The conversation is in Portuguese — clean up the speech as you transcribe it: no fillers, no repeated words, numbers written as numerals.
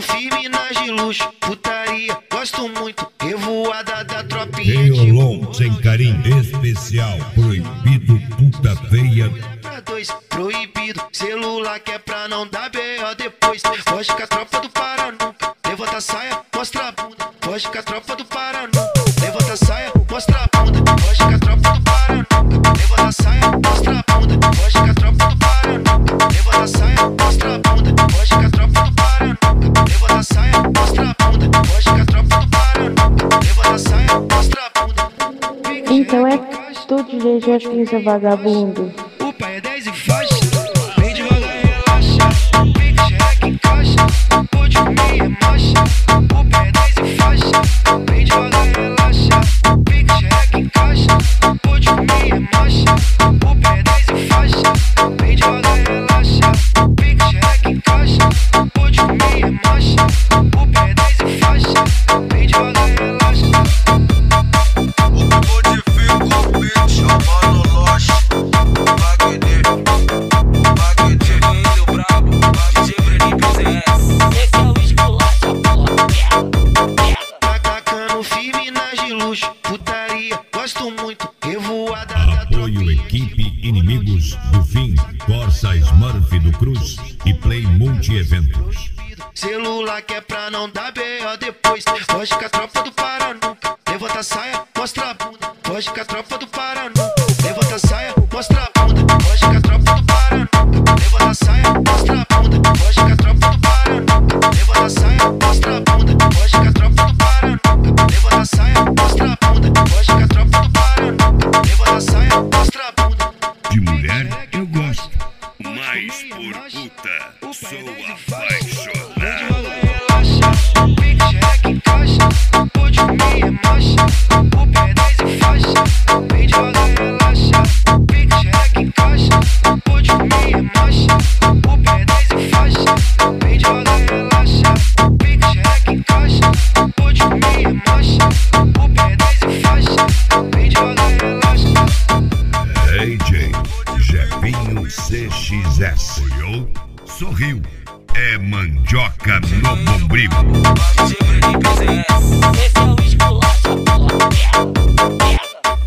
firme nas de luxo, putaria, gosto muito, revoada da tropinha. Violão sem carinho, especial, proibido, puta feia. Pra dois, proibido, celular que é pra não dar B.O. depois. Foge com a tropa do Pará nunca, levanta a saia, mostra a bunda. Foge com a tropa do Pará nunca, levanta a saia, mostra a bunda. Foge com a tropa do Pará nunca, levanta a saia, mostra a bunda. Foge com a tropa do Pará nunca, levanta a saia, mostra a bunda. Foge com a tropa do Pará nunca, levanta a saia, mostra a bunda. Foge com a tropa do Pará nunca, levanta a saia, mostra a bunda. Então é tu DJ Joaquim, seu vagabundo. O pai é 10 e faixa, vem devagar e relaxa. Pique, xereca, encaixa, pode comer é marcha. O pai é 10 e faixa, vem devagar e relaxa. Pique, xereca, encaixa, pode comer é marcha. O pai é 10 e faixa, vem devagar e relaxa. Pique, xereca, encaixa, pode comer é marcha. O pai é 10 e faixa, vem devagar e relaxa. Putaria, gosto muito, revoada da tropinha. Apoio equipe Inimigos do Fim, Corsa Smurf do Cruz e Play Multi-Eventos. Celular que é pra não dar B.O. depois. Foge com a tropa do Pará nunca, levanta a saia, mostra a bunda. Foge com a tropa do Pará nunca, levanta a saia, mostra a bunda. Foge com a tropa do Pará nunca, levanta a saia, mostra a bunda. Foge com a tropa do Pará nunca, levanta a saia, mostra a bunda. Foge com a tropa do Pará nunca, levanta a saia, mostra a bunda. Foge com a tropa do Pará nunca, levanta a saia, mostra a bunda. De mulher eu gosto, Mas por puta, sou apaixonado. Pique, xereca, encaixa, pode comer é marcha. O pé é 10 e faixa, vem devagar e relaxa. Pique, xereca, encaixa, pode comer é marcha. O pé é 10 e faixa, vem devagar e relaxa. Pique, xereca, encaixa, pode comer é marcha. O pé é 10 e faixa, vem devagar e relaxa. AJ, Jefinho CXS. Olhou, sorriu, é mandioca no bombril. Esse é o esculacho,